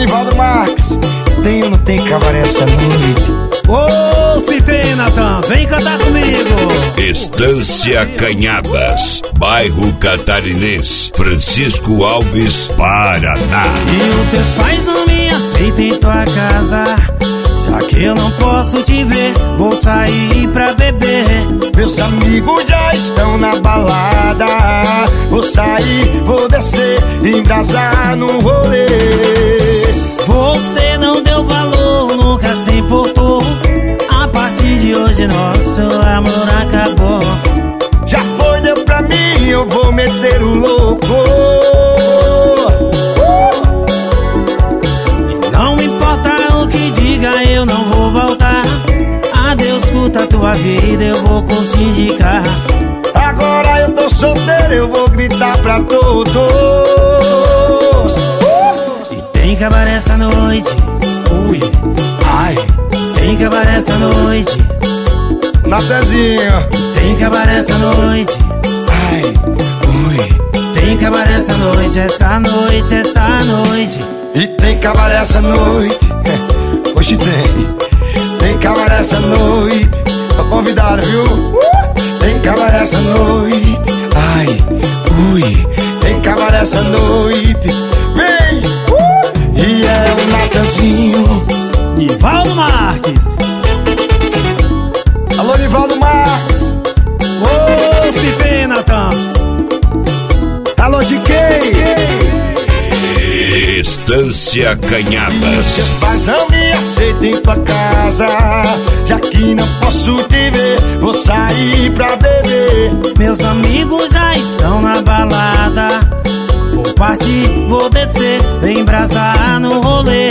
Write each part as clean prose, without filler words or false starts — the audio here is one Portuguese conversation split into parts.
Nivaldo Marques, tem ou não tem cabaré essa noite? Ô, se tem, Natan, vem cantar comigo. Estância Canhadas, bairro Catarinense, Francisco Alves, Paraná. E os teus pais não me aceitam em tua casa, já que eu não posso te ver, vou sair pra beber. Meus amigos já estão na balada, vou sair, vou descer, embrasar no rolê. Você não deu valor, nunca se importou. A partir de hoje nosso amor acabou. Já foi, deu pra mim, eu vou meter o louco. Não importa o que diga, eu não vou voltar. Adeus, curta a tua vida, eu vou curtir de cá. Agora eu tô solteiro, eu vou gritar pra todos. E tem cabaré essa noite, ui, ai. Tem cabaré essa noite, Natanzinho. tem cabaré essa noite, Ai, ui. tem cabaré essa noite, essa noite, essa noite. E tem cabaré essa noite. Hoje tem cabaré essa noite. Tô convidado, viu? Tem cabaré essa noite. Ai, ui. Tem cabaré essa noite. Vem! E é o Natanzinho. Nivaldo Marques. Alô, Nivaldo Marques. Ô, se tem, Natan. Alô, GK. Estância Canhadas. Seus pais não me aceitam em tua casa, já que não posso te ver, vou sair pra beber. Meus amigos já estão na balada, vou partir, vou descer, embrasar no rolê.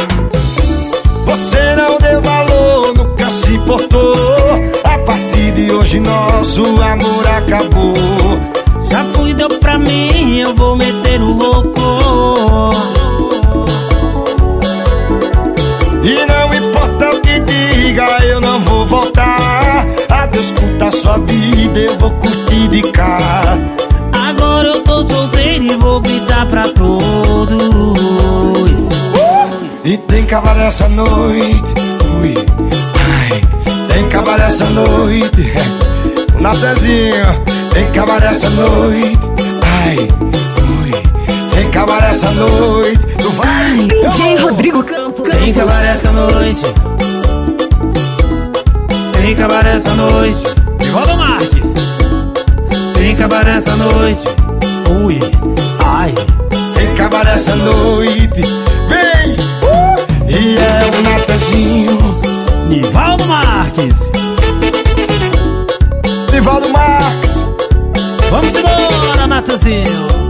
Você não deu valor, nunca se importou. A partir de hoje nosso amor acabou. Já fui, deu pra mim, eu vou meter o louco. E não importa o que diga, eu não vou voltar. Adeus, curta a sua vida, eu vou curtir de cá. Agora eu tô solteiro e vou gritar pra todos. E tem cabaré essa noite, ui, ai. Tem cabaré essa noite, o Natanzinho. Tem cabaré essa noite, ai, ui. Tem cabaré essa noite, tu vai. DJ Rodrigo Campos. Tem cabaré essa noite, tem cabaré essa noite. Nivaldo Marques. Tem cabaré essa noite, ui, ai. Tem cabaré essa noite, vem! E é o Natanzinho. Nivaldo Marques. Nivaldo Marques. Vamos embora, Natanzinho.